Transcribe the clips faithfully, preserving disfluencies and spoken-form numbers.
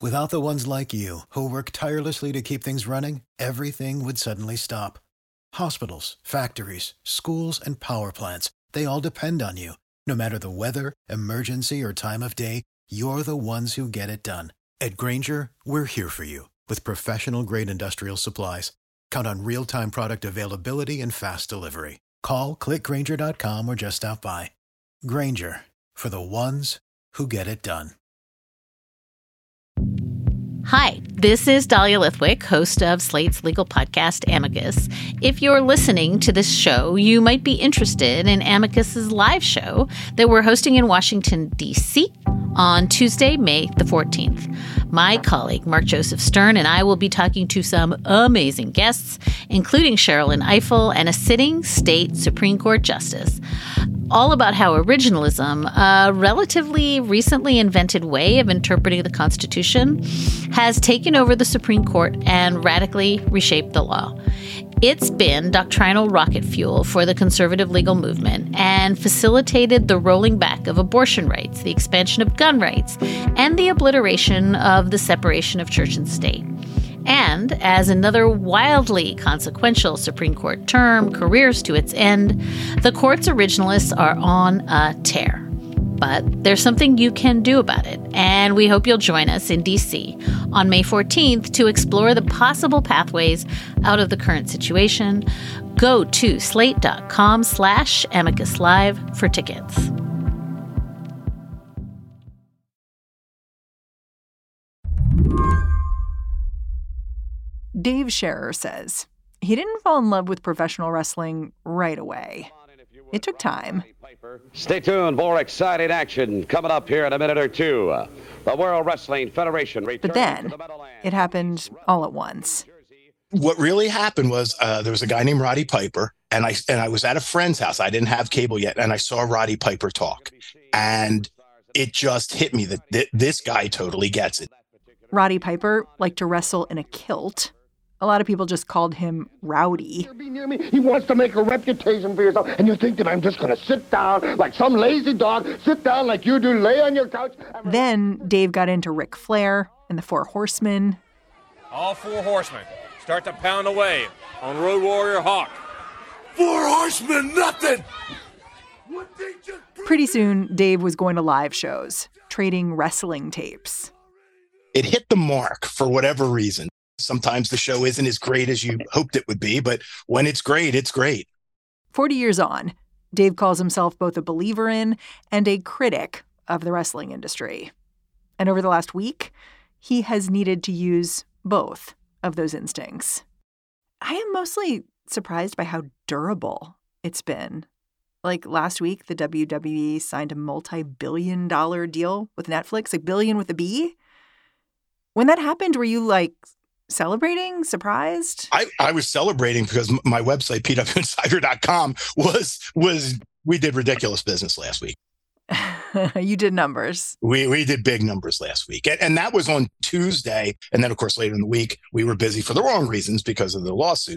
Without the ones like you, who work tirelessly to keep things running, everything would suddenly stop. Hospitals, factories, schools, and power plants, they all depend on you. No matter the weather, emergency, or time of day, you're the ones who get it done. At Grainger, we're here for you with professional-grade industrial supplies. Count on real-time product availability and fast delivery. Call, click Grainger dot com, or just stop by. Grainger, for the ones who get it done. Hi, this is Dahlia Lithwick, host of Slate's legal podcast, Amicus. If you're listening to this show, you might be interested in Amicus's live show that we're hosting in Washington, D C on Tuesday, May the fourteenth. My colleague, Mark Joseph Stern, and I will be talking to some amazing guests, including Sherrilyn Ifill and a sitting state Supreme Court justice, all about how originalism, a relatively recently invented way of interpreting the Constitution, has taken over the Supreme Court and radically reshaped the law. It's been doctrinal rocket fuel for the conservative legal movement and facilitated the rolling back of abortion rights, the expansion of gun rights, and the obliteration of the separation of church and state. And as another wildly consequential Supreme Court term careers to its end, the court's originalists are on a tear. But there's something you can do about it, and we hope you'll join us in D C on May fourteenth to explore the possible pathways out of the current situation. Go to slate.com slash amicus live for tickets. Dave Scherer says he didn't fall in love with professional wrestling right away. It took time. Stay tuned. More exciting action coming up here in a minute or two. The World Wrestling Federation returns. But then it happened all at once. What really happened was uh, there was a guy named Roddy Piper, and I and I was at a friend's house. I didn't have cable yet, and I saw Roddy Piper talk, and it just hit me that th- this guy totally gets it. Roddy Piper liked to wrestle in a kilt. A lot of people just called him Rowdy. Be near me. He wants to make a reputation for yourself, and you think that I'm just going to sit down like some lazy dog, sit down like you do, lay on your couch. Then Dave got into Ric Flair and the Four Horsemen. All four horsemen start to pound away on Road Warrior Hawk. Four horsemen, nothing! Pretty soon, Dave was going to live shows, trading wrestling tapes. It hit the mark for whatever reason. Sometimes the show isn't as great as you hoped it would be, but when it's great, it's great. Forty years on, Dave calls himself both a believer in and a critic of the wrestling industry. And over the last week, he has needed to use both of those instincts. I am mostly surprised by how durable it's been. Like last week, the W W E signed a multi-billion dollar deal with Netflix, a billion with a B. When that happened, were you like celebrating, surprised? I, I was celebrating because my website, P W Insider dot com, was, was we did ridiculous business last week. You did numbers. We we did big numbers last week. And, and that was on Tuesday. And then, of course, later in the week, we were busy for the wrong reasons because of the lawsuit.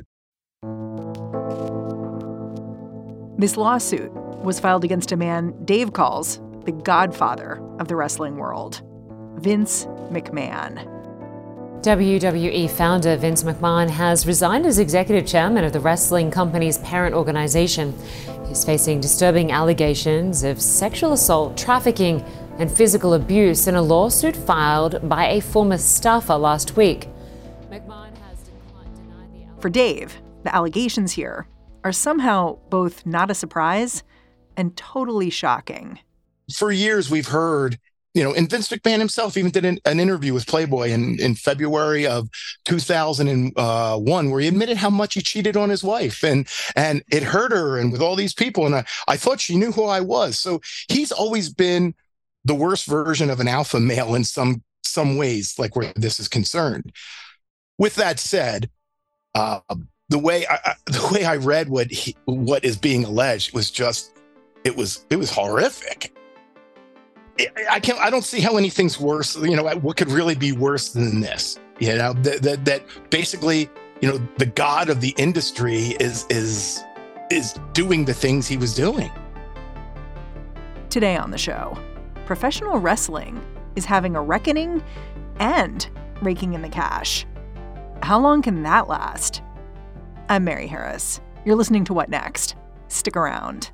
This lawsuit was filed against a man Dave calls the godfather of the wrestling world, Vince McMahon. W W E founder Vince McMahon has resigned as executive chairman of the wrestling company's parent organization. He's facing disturbing allegations of sexual assault, trafficking, and physical abuse in a lawsuit filed by a former staffer last week. McMahon has declined to deny the For Dave, the allegations here are somehow both not a surprise and totally shocking. For years, we've heard, you know, and Vince McMahon himself even did an, an interview with Playboy in, in February of two thousand one, where he admitted how much he cheated on his wife and and it hurt her and with all these people. And I, I thought she knew who I was. So he's always been the worst version of an alpha male in some some ways, like where this is concerned. With that said, uh, the way I, the way I read what he, what is being alleged was just it was it was horrific. I can't. I don't see how anything's worse. You know, what could really be worse than this? You know, that that, that basically, you know, the god of the industry is is is doing the things he was doing. Today on the show, professional wrestling is having a reckoning and raking in the cash. How long can that last? I'm Mary Harris. You're listening to What Next? Stick around.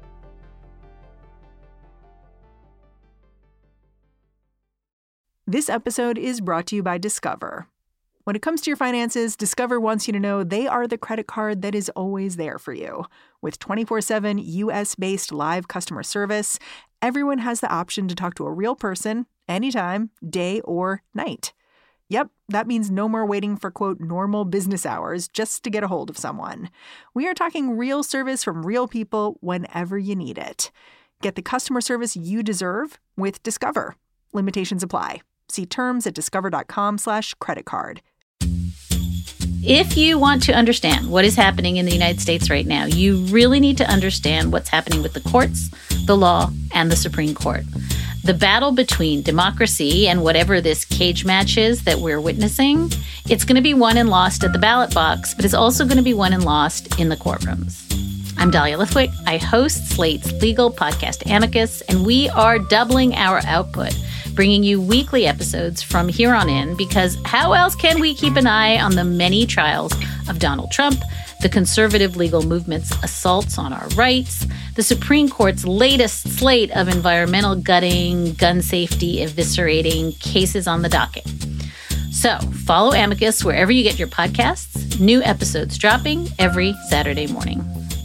This episode is brought to you by Discover. When it comes to your finances, Discover wants you to know they are the credit card that is always there for you. With twenty-four seven U S-based live customer service, everyone has the option to talk to a real person anytime, day or night. Yep, that means no more waiting for, quote, normal business hours just to get a hold of someone. We are talking real service from real people whenever you need it. Get the customer service you deserve with Discover. Limitations apply. See terms at discover.com slash credit card. If you want to understand what is happening in the United States right now, you really need to understand what's happening with the courts, the law, and the Supreme Court. The battle between democracy and whatever this cage match is that we're witnessing, it's going to be won and lost at the ballot box, but it's also going to be won and lost in the courtrooms. I'm Dahlia Lithwick. I host Slate's legal podcast Amicus, and we are doubling our output, bringing you weekly episodes from here on in, because how else can we keep an eye on the many trials of Donald Trump, the conservative legal movement's assaults on our rights, the Supreme Court's latest slate of environmental gutting, gun safety eviscerating cases on the docket. So follow Amicus wherever you get your podcasts, new episodes dropping every Saturday morning.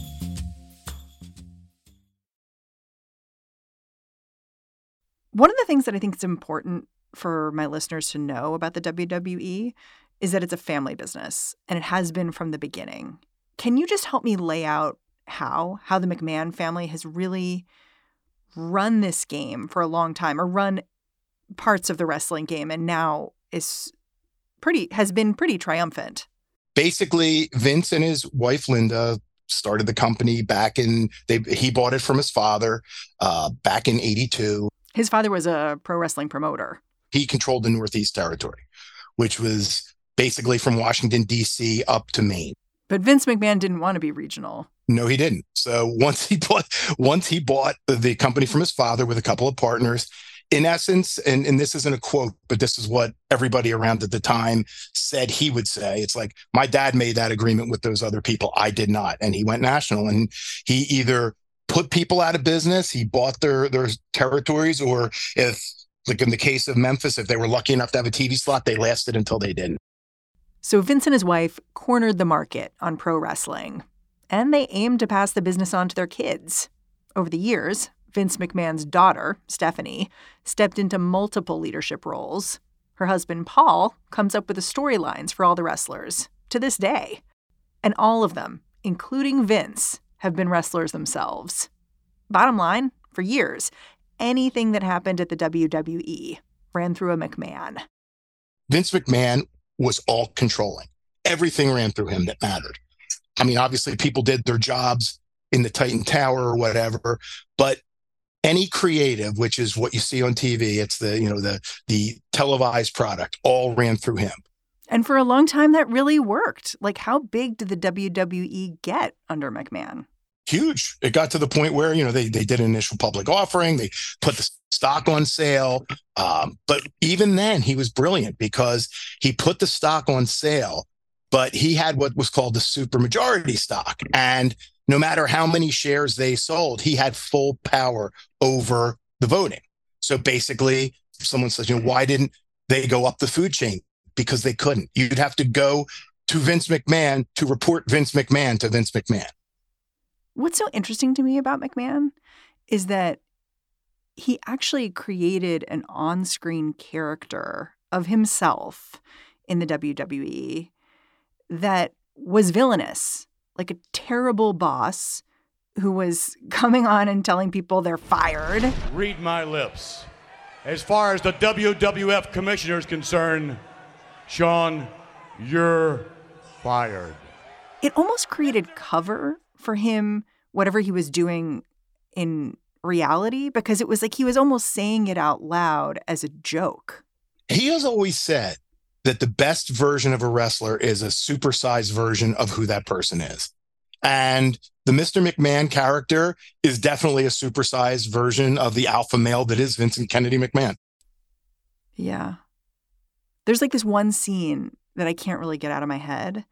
One of the things that I think is important for my listeners to know about the W W E is that it's a family business, and it has been from the beginning. Can you just help me lay out how, how the McMahon family has really run this game for a long time, or run parts of the wrestling game, and now is pretty has been pretty triumphant? Basically, Vince and his wife, Linda, started the company back in, they, he bought it from his father uh, back in eighty-two. His father was a pro wrestling promoter. He controlled the Northeast Territory, which was basically from Washington, D C up to Maine. But Vince McMahon didn't want to be regional. No, he didn't. So once he bought, once he bought the, the company from his father with a couple of partners, in essence, and, and this isn't a quote, but this is what everybody around at the time said he would say. It's like, my dad made that agreement with those other people. I did not. And he went national, and he either put people out of business, he bought their, their territories, or if, like in the case of Memphis, if they were lucky enough to have a T V slot, they lasted until they didn't. So Vince and his wife cornered the market on pro wrestling, and they aimed to pass the business on to their kids. Over the years, Vince McMahon's daughter, Stephanie, stepped into multiple leadership roles. Her husband, Paul, comes up with the storylines for all the wrestlers to this day. And all of them, including Vince, have been wrestlers themselves. Bottom line, for years, anything that happened at the W W E ran through a McMahon. Vince McMahon was all controlling. Everything ran through him that mattered. I mean, obviously people did their jobs in the Titan Tower or whatever, but any creative, which is what you see on T V, it's the, you know, the, the televised product, all ran through him. And for a long time, that really worked. Like, how big did the W W E get under McMahon? Huge. It got to the point where, you know, they, they did an initial public offering. They put the stock on sale. Um, but even then, he was brilliant because he put the stock on sale, but he had what was called the supermajority stock. And no matter how many shares they sold, he had full power over the voting. So basically, someone says, you know, why didn't they go up the food chain? Because they couldn't. You'd have to go to Vince McMahon to report Vince McMahon to Vince McMahon. What's so interesting to me about McMahon is that he actually created an on-screen character of himself in the W W E that was villainous, like a terrible boss who was coming on and telling people they're fired. Read my lips. As far as the W W F commissioner is concerned, Sean, you're fired. It almost created cover for him, whatever he was doing in reality, because it was like he was almost saying it out loud as a joke. He has always said that the best version of a wrestler is a supersized version of who that person is. And the Mister McMahon character is definitely a supersized version of the alpha male that is Vincent Kennedy McMahon. Yeah. There's like this one scene that I can't really get out of my head.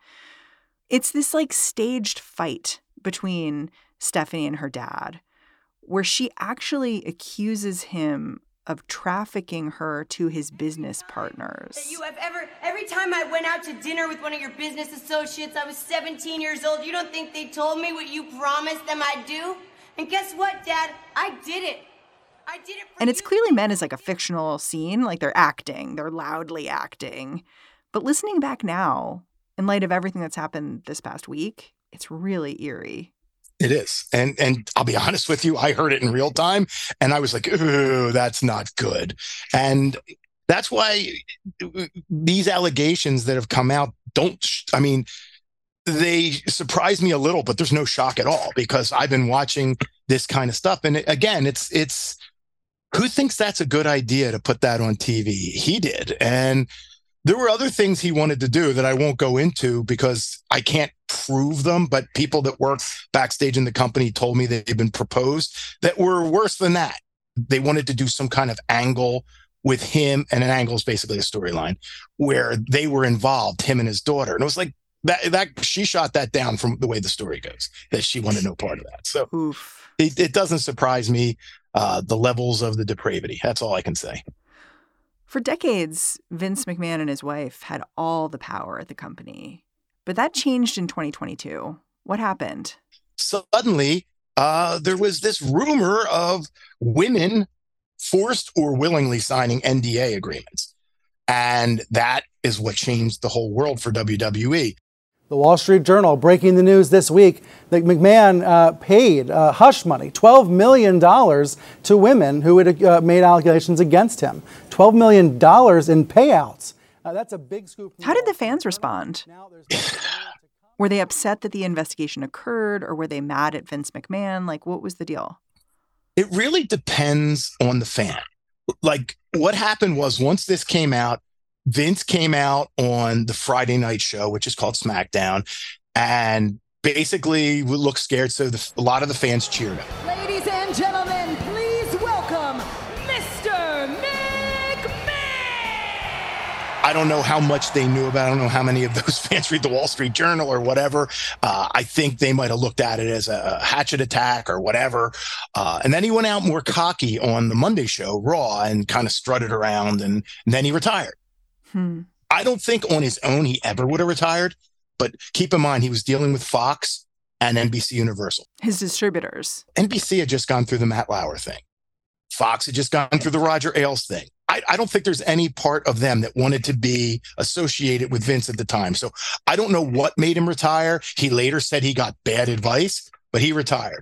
It's this like staged fight between Stephanie and her dad, where she actually accuses him of trafficking her to his business partners. That you have ever, every time I went out to dinner with one of your business associates, I was seventeen years old. You don't think they told me what you promised them I'd do? And guess what, Dad? I did it. I did it for And it's you. clearly meant as like a fictional scene, like they're acting, they're loudly acting. But listening back now, in light of everything that's happened this past week, it's really eerie. It is. And and I'll be honest with you, I heard it in real time and I was like, ooh, that's not good. And that's why these allegations that have come out don't, I mean, they surprise me a little, but there's no shock at all because I've been watching this kind of stuff. And again, it's, it's, who thinks that's a good idea to put that on T V? He did. And there were other things he wanted to do that I won't go into because I can't prove them, but people that work backstage in the company told me that they've been proposed that were worse than that. They wanted to do some kind of angle with him, and an angle is basically a storyline where they were involved, him and his daughter. And it was like that, that she shot that down from the way the story goes, that she wanted no part of that. So Oof. It, it doesn't surprise me, uh, the levels of the depravity. That's all I can say. For decades, Vince McMahon and his wife had all the power at the company. But that changed in twenty twenty-two. What happened? Suddenly, uh, there was this rumor of women forced or willingly signing N D A agreements. And that is what changed the whole world for W W E. The Wall Street Journal breaking the news this week that McMahon uh, paid uh, hush money, twelve million dollars, to women who had uh, made allegations against him. twelve million dollars in payouts. Uh, that's a big scoop. How did the fans respond? Were they upset that the investigation occurred, or were they mad at Vince McMahon? Like, what was the deal? It really depends on the fan. Like, what happened was once this came out, Vince came out on the Friday night show, which is called SmackDown, and basically looked scared. So the, a lot of the fans cheered him. Ladies and gentlemen, please welcome Mister McMahon. I don't know how much they knew about it. I don't know how many of those fans read the Wall Street Journal or whatever. Uh, I think they might have looked at it as a hatchet attack or whatever. Uh, and then he went out more cocky on the Monday show, Raw, and kind of strutted around, and, and then he retired. Hmm. I don't think on his own he ever would have retired, but keep in mind he was dealing with Fox and N B C Universal. His distributors. N B C had just gone through the Matt Lauer thing. Fox had just gone through the Roger Ailes thing. I, I don't think there's any part of them that wanted to be associated with Vince at the time. So I don't know what made him retire. He later said he got bad advice, but he retired.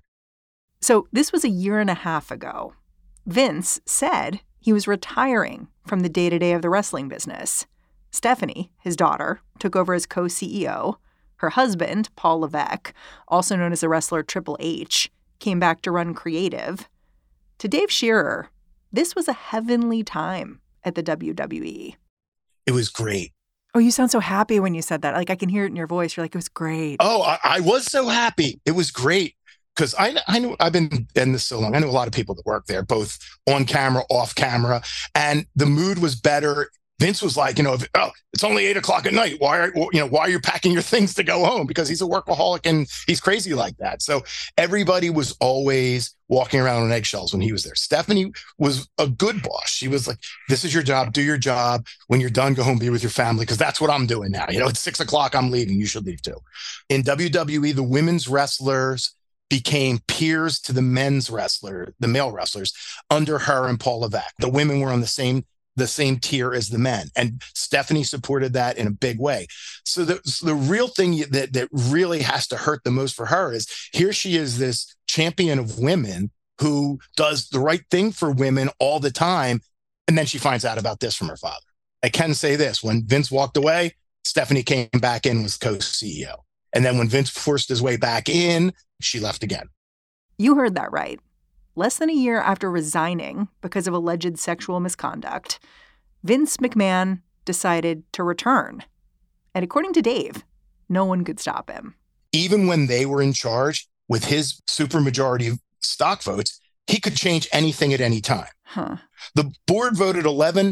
So this was a year and a half ago. Vince said he was retiring from the day-to-day of the wrestling business. Stephanie, his daughter, took over as co-C E O. Her husband, Paul Levesque, also known as the wrestler Triple H, came back to run creative. To Dave Shearer, this was a heavenly time at the W W E. It was great. Oh, you sound so happy when you said that. Like, I can hear it in your voice. You're like, it was great. Oh, I, I was so happy. It was great. Because I, I knew I've been in this so long. I knew a lot of people that work there, both on camera, off camera, and the mood was better. Vince was like, you know, if, oh, it's only eight o'clock at night. Why are you know why are you packing your things to go home? Because he's a workaholic and he's crazy like that. So everybody was always walking around on eggshells when he was there. Stephanie was a good boss. She was like, "This is your job. Do your job. When you're done, go home, be with your family." Because that's what I'm doing now. You know, it's six o'clock. I'm leaving. You should leave too. In W W E, the women's wrestlers became peers to the men's wrestler, the male wrestlers, under her and Paul Levesque. The women were on the same the same tier as the men, and Stephanie supported that in a big way. So the so the real thing that that really has to hurt the most for her is here she is, this champion of women who does the right thing for women all the time, and then she finds out about this from her father. I can say this: when Vince walked away, Stephanie came back in as co-C E O. And then when Vince forced his way back in, she left again. You heard that right. Less than a year after resigning because of alleged sexual misconduct, Vince McMahon decided to return. And according to Dave, no one could stop him. Even when they were in charge, with his supermajority of stock votes, he could change anything at any time. Huh. The board voted eleven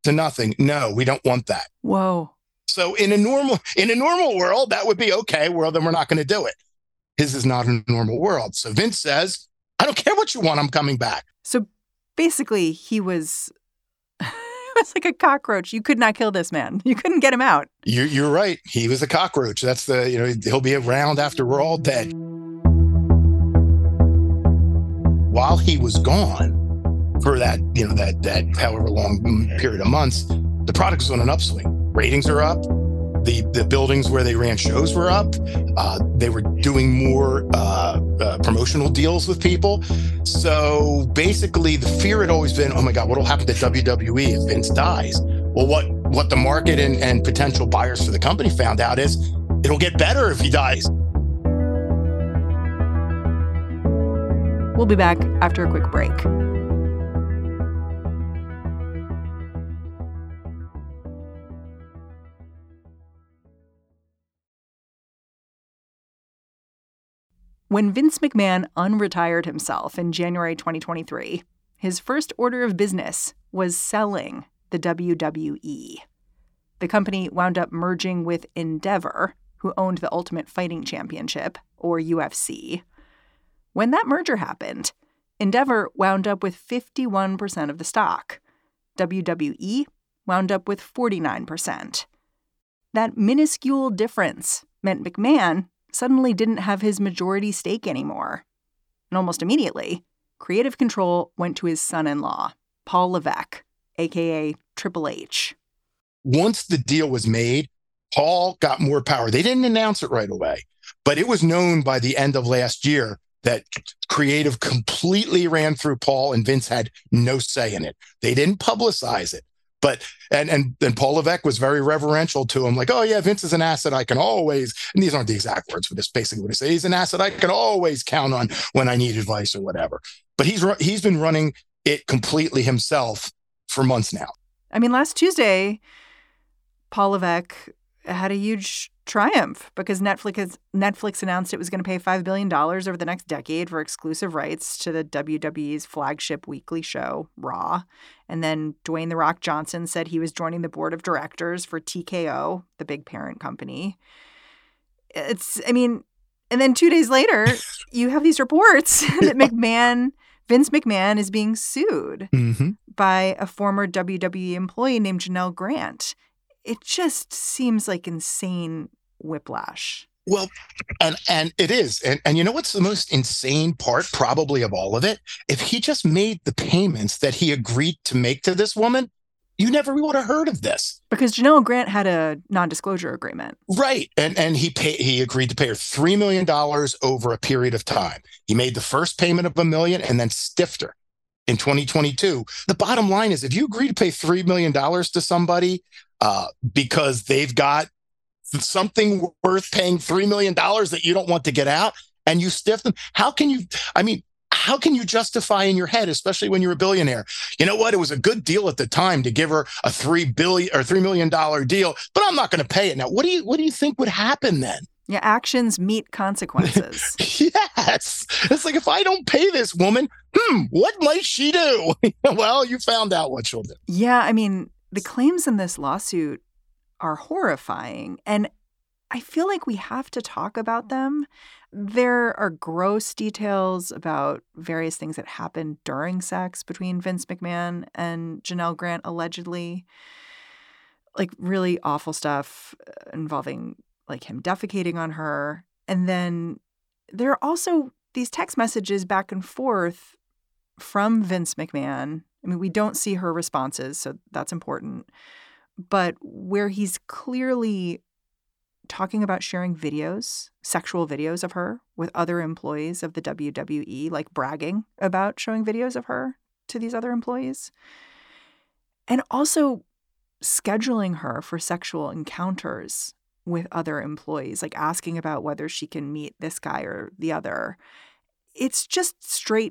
to nothing. No, we don't want that. Whoa. So in a normal in a normal world, that would be okay. Well, then we're not going to do it. His is not a normal world. So Vince says, I don't care what you want. I'm coming back. So basically, he was it was like a cockroach. You could not kill this man. You couldn't get him out. You're, you're right. He was a cockroach. That's the, you know, he'll be around after we're all dead. While he was gone for that, you know, that, that however long period of months, the product was on an upswing. Ratings are up. The, the buildings where they ran shows were up. Uh, they were doing more uh, uh, promotional deals with people. So basically, the fear had always been, oh my God, what will happen to W W E if Vince dies? Well, what, what the market and, and potential buyers for the company found out is it'll get better if he dies. We'll be back after a quick break. When Vince McMahon unretired himself in January twenty twenty-three, his first order of business was selling the W W E. The company wound up merging with Endeavor, who owned the Ultimate Fighting Championship, or U F C. When that merger happened, Endeavor wound up with fifty-one percent of the stock. W W E wound up with forty-nine percent. That minuscule difference meant McMahon suddenly didn't have his majority stake anymore. And almost immediately, creative control went to his son-in-law, Paul Levesque, a k a. Triple H. Once the deal was made, Paul got more power. They didn't announce it right away, but it was known by the end of last year that creative completely ran through Paul and Vince had no say in it. They didn't publicize it. But and and and Paul Levesque was very reverential to him, like, oh yeah, Vince is an asset I can always, and these aren't the exact words, but it's basically what he said. He's an asset I can always count on when I need advice or whatever. But he's he's been running it completely himself for months now. I mean, last Tuesday, Paul Levesque had a huge triumph because Netflix has, Netflix announced it was going to pay five billion dollars over the next decade for exclusive rights to the W W E's flagship weekly show, Raw. And then Dwayne "The Rock" Johnson said he was joining the board of directors for T K O, the big parent company. It's, I mean, and then two days later, you have these reports that McMahon, Vince McMahon is being sued mm-hmm. by a former W W E employee named Janelle Grant. It just seems like insane whiplash. Well, and and it is. And, and you know what's the most insane part probably of all of it? If he just made the payments that he agreed to make to this woman, you never would have heard of this. Because Janelle Grant had a non-disclosure agreement. Right. And and he pay, he agreed to pay her three million dollars over a period of time. He made the first payment of a million and then stiffed her in twenty twenty-two. The bottom line is if you agree to pay three million dollars to somebody uh, because they've got something worth paying three million dollars that you don't want to get out and you stiff them, how can you, I mean, how can you justify in your head, especially when you're a billionaire? You know what? It was a good deal at the time to give her a three billion or three million dollar deal, but I'm not going to pay it now. What do you, what do you think would happen then? Yeah, actions meet consequences. Yes. It's like, if I don't pay this woman, hmm, what might she do? Well, you found out what she'll do. Yeah, I mean, the claims in this lawsuit are horrifying, and I feel like we have to talk about them. There are gross details about various things that happened during sex between Vince McMahon and Janelle Grant, allegedly. Like really awful stuff involving like him defecating on her. And then there are also these text messages back and forth from Vince McMahon. I mean, we don't see her responses, so that's important. But where he's clearly talking about sharing videos, sexual videos of her with other employees of the W W E, like bragging about showing videos of her to these other employees. And also scheduling her for sexual encounters with other employees, like asking about whether she can meet this guy or the other. It's just straight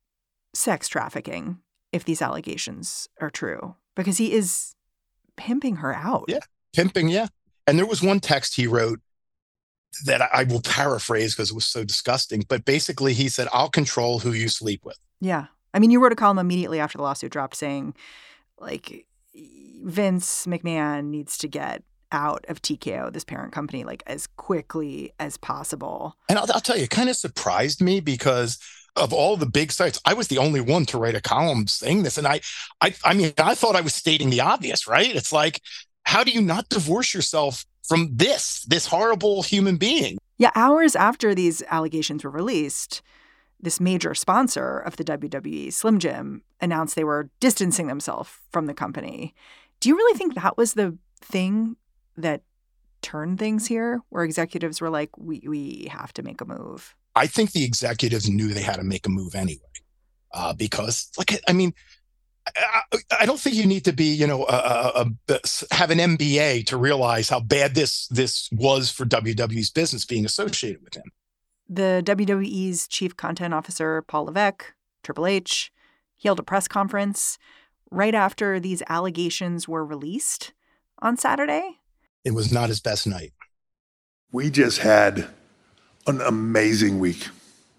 sex trafficking if these allegations are true, because he is pimping her out. Yeah, pimping, yeah. And there was one text he wrote that I will paraphrase because it was so disgusting, but basically he said, I'll control who you sleep with. Yeah. I mean, you wrote a column immediately after the lawsuit dropped saying, like, Vince McMahon needs to get out of T K O, this parent company, like as quickly as possible. And I'll, I'll tell you, it kind of surprised me because of all the big sites, I was the only one to write a column saying this. And I, I, I mean, I thought I was stating the obvious, right? It's like, how do you not divorce yourself from this, this horrible human being? Yeah, hours after these allegations were released, this major sponsor of the W W E, Slim Jim, announced they were distancing themselves from the company. Do you really think that was the thing that turned things here, where executives were like, we we have to make a move? I think the executives knew they had to make a move anyway, uh, because, like, I mean, I, I don't think you need to be, you know, a, a, a, have an M B A to realize how bad this this was for W W E's business being associated with him. The W W E's chief content officer, Paul Levesque, Triple H, he held a press conference right after these allegations were released on Saturday. It was not his best night. We just had an amazing week.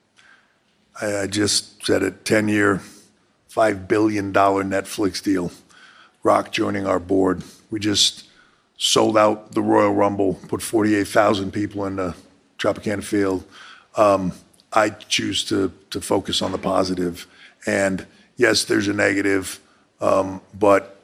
I, I just said it, ten-year, five billion dollars Netflix deal. Rock joining our board. We just sold out the Royal Rumble, put forty-eight thousand people in the Tropicana Field. Um, I choose to to focus on the positive. And yes, there's a negative, um, but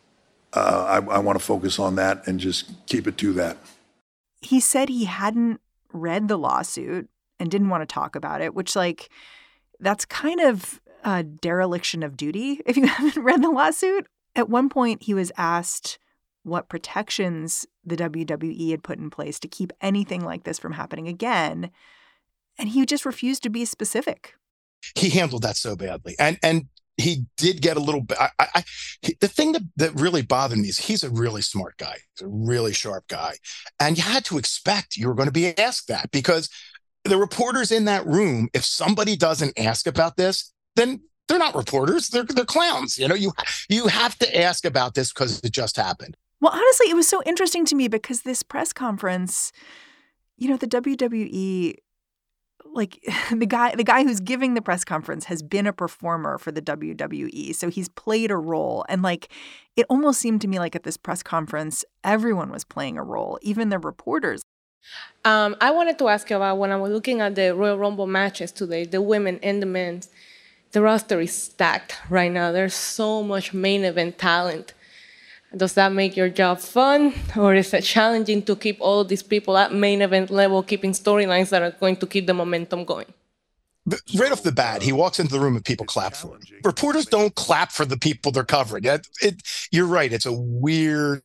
uh, I, I want to focus on that and just keep it to that. He said he hadn't read the lawsuit and didn't want to talk about it, which, like, that's kind of a dereliction of duty if you haven't read the lawsuit. At one point, he was asked what protections the W W E had put in place to keep anything like this from happening again. And he just refused to be specific. He handled that so badly. And and he did get a little bit. I, I, he, the thing that, that really bothered me is he's a really smart guy. He's a really sharp guy. And you had to expect you were going to be asked that, because the reporters in that room, if somebody doesn't ask about this, then they're not reporters. They're they're clowns. You know, you you have to ask about this because it just happened. Well, honestly, it was so interesting to me because this press conference, you know, the W W E, like the guy, the guy who's giving the press conference has been a performer for the W W E. So he's played a role. And like, it almost seemed to me like at this press conference, everyone was playing a role, even the reporters. Um, I wanted to ask you about when I was looking at the Royal Rumble matches today, the women and the men's, the roster is stacked right now. There's so much main event talent. Does that make your job fun, or is it challenging to keep all these people at main event level, keeping storylines that are going to keep the momentum going? Right off the bat, he walks into the room and people clap for him. Reporters don't clap for the people they're covering. It, it, you're right. It's a weird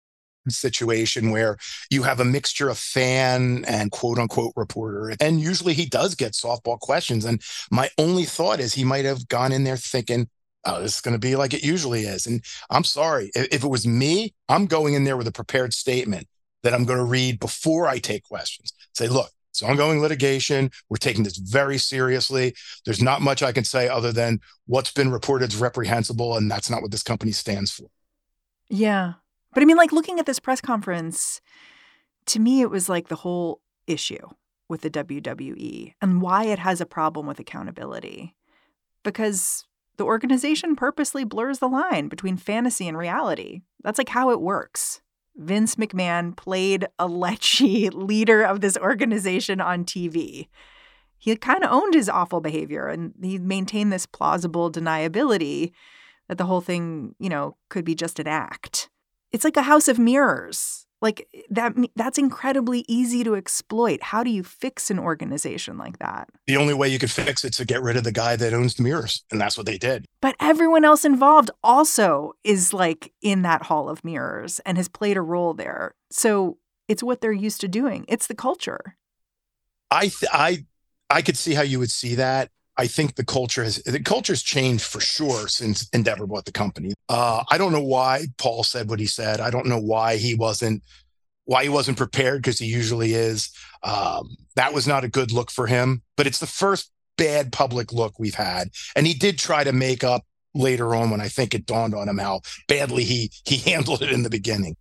situation where you have a mixture of fan and quote unquote reporter. And usually he does get softball questions. And my only thought is he might have gone in there thinking, oh, this is going to be like it usually is. And I'm sorry, if it was me, I'm going in there with a prepared statement that I'm going to read before I take questions. Say, look, it's ongoing litigation. We're taking this very seriously. There's not much I can say other than what's been reported is reprehensible, and that's not what this company stands for. Yeah. But I mean, like, looking at this press conference, to me, it was like the whole issue with the W W E and why it has a problem with accountability. Because the organization purposely blurs the line between fantasy and reality. That's like how it works. Vince McMahon played a lechy leader of this organization on T V. He kind of owned his awful behavior, and he maintained this plausible deniability that the whole thing, you know, could be just an act. It's like a house of mirrors. Like, that that's incredibly easy to exploit. How do you fix an organization like that? The only way you could fix it is to get rid of the guy that owns the mirrors. And that's what they did. But everyone else involved also is like in that hall of mirrors and has played a role there. So it's what they're used to doing. It's the culture. I th- I I could see how you would see that. I think the culture has the culture's changed for sure since Endeavor bought the company. Uh, I don't know why Paul said what he said. I don't know why he wasn't why he wasn't prepared, because he usually is. Um, that was not a good look for him. But it's the first bad public look we've had, and he did try to make up later on when I think it dawned on him how badly he he handled it in the beginning.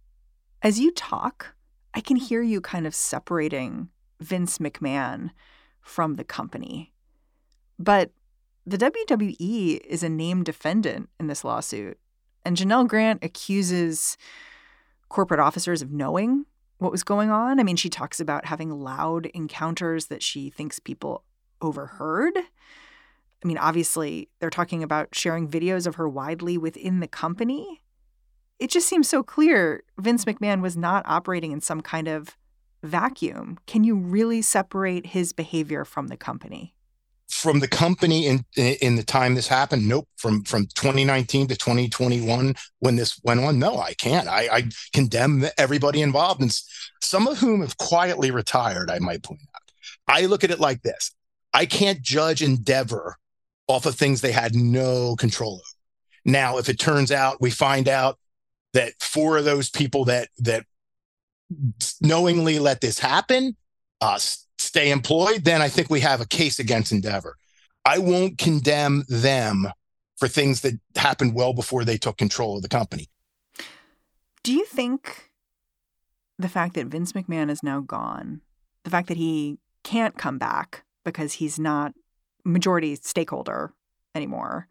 As you talk, I can hear you kind of separating Vince McMahon from the company. But the W W E is a named defendant in this lawsuit. And Janelle Grant accuses corporate officers of knowing what was going on. I mean, she talks about having loud encounters that she thinks people overheard. I mean, obviously, they're talking about sharing videos of her widely within the company. It just seems so clear Vince McMahon was not operating in some kind of vacuum. Can you really separate his behavior from the company? From the company in in the time this happened? Nope. From from twenty nineteen to twenty twenty-one, when this went on, no, I can't. I, I condemn everybody involved, and some of whom have quietly retired, I might point out. I look at it like this. I can't judge Endeavor off of things they had no control over. Now, if it turns out, we find out that four of those people that that knowingly let this happen uh, stay employed, then I think we have a case against Endeavor. I won't condemn them for things that happened well before they took control of the company. Do you think the fact that Vince McMahon is now gone, the fact that he can't come back because he's not majority stakeholder anymore,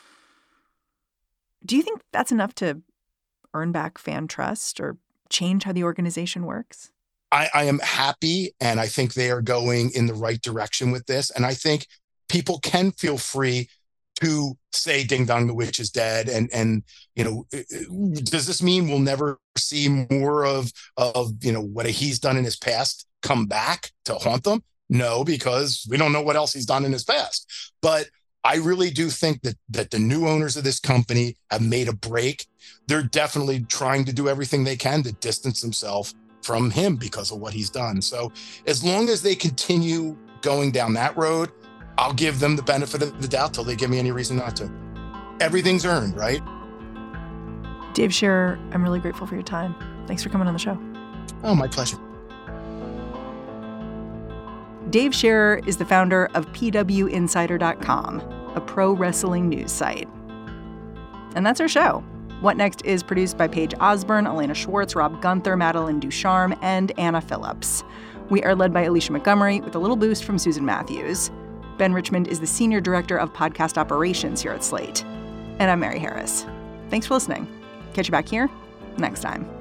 do you think that's enough to earn back fan trust or change how the organization works? I, I am happy, and I think they are going in the right direction with this. And I think people can feel free to say Ding Dong the Witch is dead. And, and you know, does this mean we'll never see more of, of, you know, what he's done in his past come back to haunt them? No, because we don't know what else he's done in his past. But I really do think that that the new owners of this company have made a break. They're definitely trying to do everything they can to distance themselves from him because of what he's done. So as long as they continue going down that road, I'll give them the benefit of the doubt till they give me any reason not to. Everything's earned, right? Dave Scherer, I'm really grateful for your time. Thanks for coming on the show. Oh, my pleasure. Dave Scherer is the founder of P W Insider dot com, a pro wrestling news site. And that's our show. What Next is produced by Paige Osborne, Elena Schwartz, Rob Gunther, Madeline Ducharme, and Anna Phillips. We are led by Alicia Montgomery with a little boost from Susan Matthews. Ben Richmond is the Senior Director of Podcast Operations here at Slate. And I'm Mary Harris. Thanks for listening. Catch you back here next time.